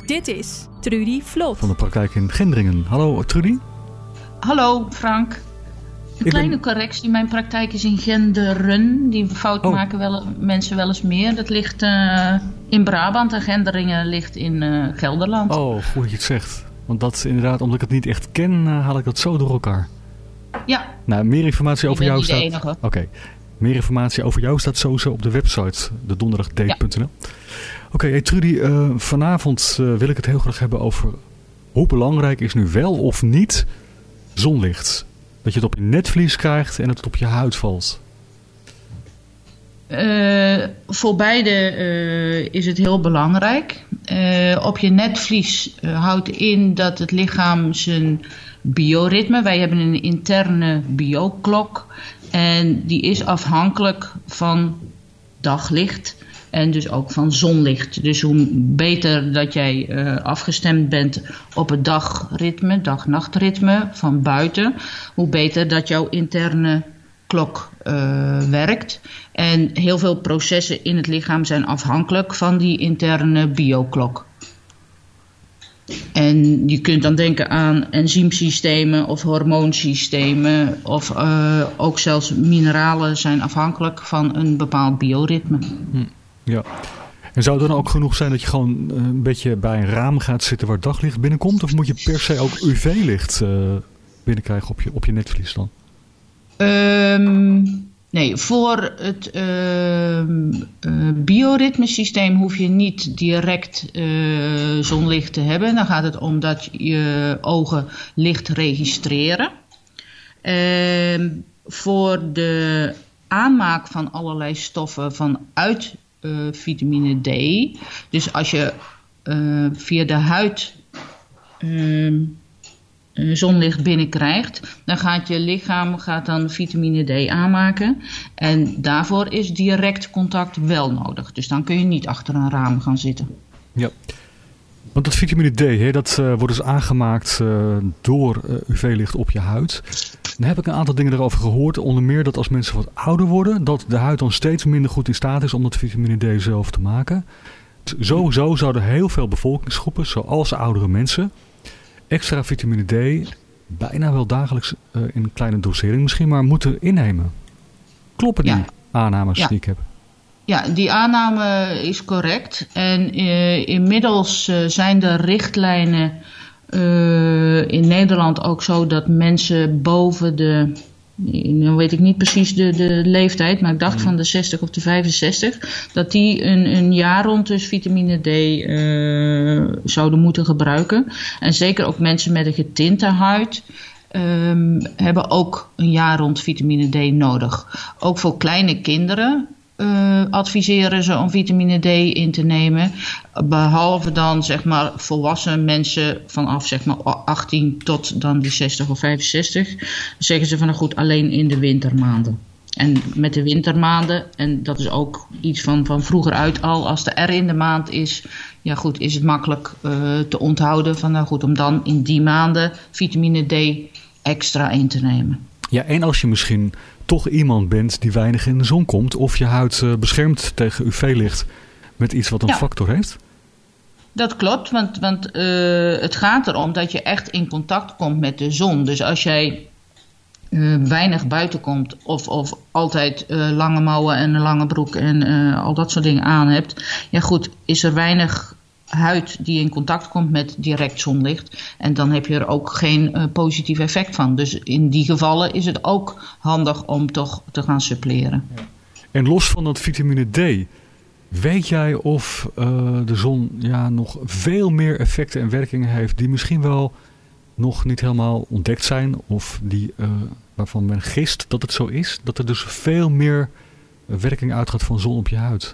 Dit is Trudy Vlot van de praktijk in Gendringen. Hallo Trudy. Hallo Frank. Een kleine correctie. Mijn praktijk is in Genderen. Die fout maken mensen wel eens meer. Dat ligt in Brabant en Gendringen ligt in Gelderland. Oh, goed dat je het zegt. Want dat inderdaad, omdat ik het niet echt ken, haal ik dat zo door elkaar. Ja. Nou, meer informatie over jou staat... enige. Oké. Meer informatie over jou staat sowieso op de website, dedonderdagdate.nl. Oké, Trudy, vanavond wil ik het heel graag hebben over hoe belangrijk is nu wel of niet zonlicht. Dat je het op je netvlies krijgt en dat het op je huid valt. Voor beide is het heel belangrijk. Op je netvlies houdt in dat het lichaam zijn bioritme... Wij hebben een interne bioklok en die is afhankelijk van daglicht... En dus ook van zonlicht. Dus hoe beter dat jij afgestemd bent op het dagritme, dag-nachtritme van buiten, hoe beter dat jouw interne klok werkt. En heel veel processen in het lichaam zijn afhankelijk van die interne bioklok. En je kunt dan denken aan enzymsystemen of hormoonsystemen of ook zelfs mineralen zijn afhankelijk van een bepaald bioritme. Ja. En zou het dan ook genoeg zijn dat je gewoon een beetje bij een raam gaat zitten waar daglicht binnenkomt? Of moet je per se ook UV-licht binnenkrijgen op je netvlies dan? Nee, voor het bioritmesysteem hoef je niet direct zonlicht te hebben. Dan gaat het om dat je ogen licht registreren. Voor de aanmaak van allerlei stoffen vanuit vitamine D. Dus als je via de huid zonlicht binnenkrijgt, dan gaat je lichaam dan vitamine D aanmaken. En daarvoor is direct contact wel nodig. Dus dan kun je niet achter een raam gaan zitten. Ja, want dat vitamine D, dat wordt dus aangemaakt door UV-licht op je huid. Dan heb ik een aantal dingen erover gehoord. Onder meer dat als mensen wat ouder worden, dat de huid dan steeds minder goed in staat is om dat vitamine D zelf te maken. Sowieso zouden heel veel bevolkingsgroepen, zoals oudere mensen, extra vitamine D bijna wel dagelijks in een kleine dosering misschien maar moeten innemen. Kloppen die aannames die ik heb? Ja, die aanname is correct. En inmiddels zijn de richtlijnen in Nederland ook zo dat mensen boven de, nou weet ik niet precies de leeftijd, maar ik dacht van de 60 of de 65, dat die een jaar rond dus vitamine D zouden moeten gebruiken. En zeker ook mensen met een getinte huid hebben ook een jaar rond vitamine D nodig. Ook voor kleine kinderen adviseren ze om vitamine D in te nemen. Behalve dan zeg maar volwassen mensen vanaf zeg maar 18 tot dan die 60 of 65. Zeggen ze van nou goed, alleen in de wintermaanden. En met de wintermaanden, en dat is ook iets van vroeger uit al, als de R in de maand is, ja goed, is het makkelijk te onthouden van nou goed, om dan in die maanden vitamine D extra in te nemen. Ja, en als je misschien toch iemand bent die weinig in de zon komt, of je huid beschermt tegen UV-licht met iets wat een factor heeft? Dat klopt, want het gaat erom dat je echt in contact komt met de zon. Dus als jij weinig buiten komt of altijd lange mouwen en een lange broek en al dat soort dingen aan hebt, ja goed, is er weinig huid die in contact komt met direct zonlicht. En dan heb je er ook geen positief effect van. Dus in die gevallen is het ook handig om toch te gaan suppleren. Ja. En los van dat vitamine D, weet jij of de zon nog veel meer effecten en werkingen heeft die misschien wel nog niet helemaal ontdekt zijn, of die waarvan men gist dat het zo is? Dat er dus veel meer werking uitgaat van zon op je huid?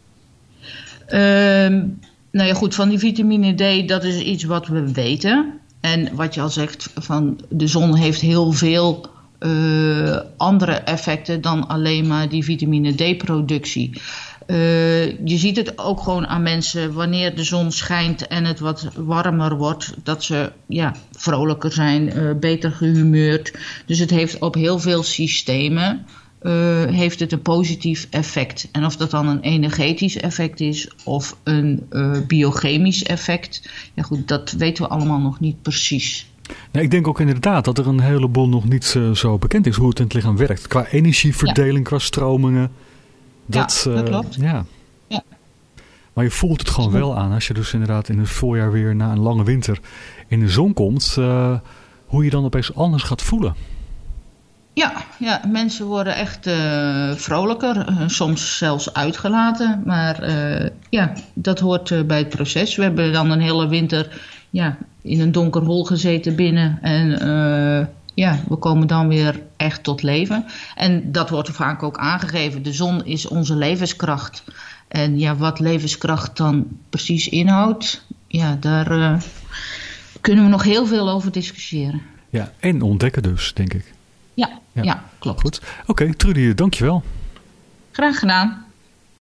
Nou ja goed, van die vitamine D, dat is iets wat we weten. En wat je al zegt, van de zon heeft heel veel andere effecten dan alleen maar die vitamine D-productie. Je ziet het ook gewoon aan mensen wanneer de zon schijnt en het wat warmer wordt, dat ze vrolijker zijn, beter gehumeurd. Dus het heeft op heel veel systemen heeft het een positief effect. En of dat dan een energetisch effect is of een biochemisch effect. Ja goed, dat weten we allemaal nog niet precies. Nee, ik denk ook inderdaad dat er een heleboel nog niet zo bekend is hoe het in het lichaam werkt. Qua energieverdeling, qua stromingen. Dat klopt. Ja. Maar je voelt het gewoon wel aan als je dus inderdaad in het voorjaar weer na een lange winter in de zon komt. Hoe je dan opeens anders gaat voelen. Ja, mensen worden echt vrolijker, soms zelfs uitgelaten. Maar dat hoort bij het proces. We hebben dan een hele winter in een donker hol gezeten binnen. En we komen dan weer echt tot leven. En dat wordt vaak ook aangegeven. De zon is onze levenskracht. En wat levenskracht dan precies inhoudt, daar kunnen we nog heel veel over discussiëren. Ja, en ontdekken dus, denk ik. Ja, klopt. Goed. Oké, Trudy, dankjewel. Graag gedaan.